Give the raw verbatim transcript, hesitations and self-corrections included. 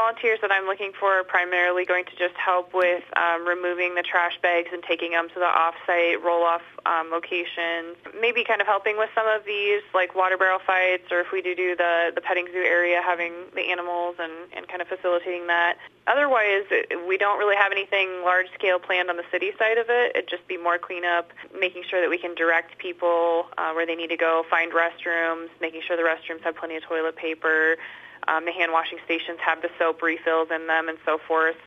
volunteers that I'm looking for are primarily going to just help with um, removing the trash bags and taking them to the off-site roll-off um, locations. Maybe kind of helping with some of these, like water barrel fights, or if we do do the, the petting zoo area, having the animals and, and kind of facilitating that. Otherwise, we don't really have anything large-scale planned on the city side of it. It'd just be more cleanup, making sure that we can direct people uh, where they need to go, find restrooms, making sure the restrooms have plenty of toilet paper, um, the hand-washing stations have the soap refills in them, and so forth.